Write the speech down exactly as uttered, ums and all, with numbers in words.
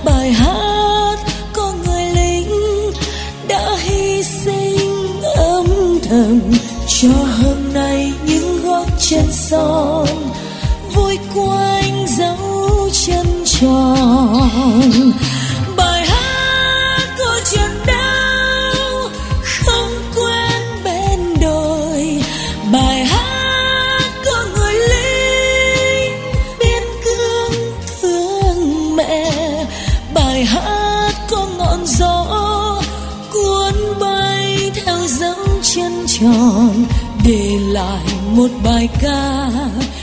bài hát có người lính đã hy sinh âm thầm cho hôm nay những gót chân son vui quanh dấu chân tròn. Bài hát có chuyện đau không quên bên đồi, bài hát có người lính biên cương thương mẹ, bài hát có ngọn gió cuốn bay theo dấu chân tròn để lại một bài ca